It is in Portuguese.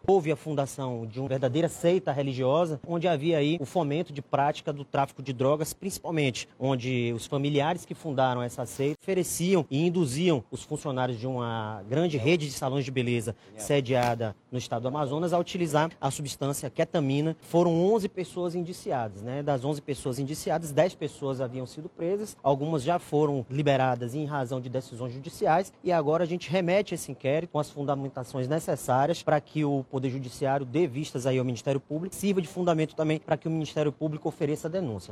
houve a fundação de uma verdadeira seita religiosa, onde havia aí o fomento de prática do tráfico de drogas, principalmente onde os familiares que fundaram essa seita ofereciam e induziam os funcionários de uma grande rede de salões de beleza sediada no estado do Amazonas a utilizar a substância ketamina. Foram 11 pessoas indiciadas, né? Das 11 pessoas indiciadas, 10 pessoas haviam sido presas, algumas já foram liberadas em razão de decisões judiciais e agora a gente remete esse inquérito com as fundamentações necessárias para que o Poder Judiciário dê vistas aí ao Ministério Público, sirva de fundamento também para que o Ministério Público ofereça a denúncia.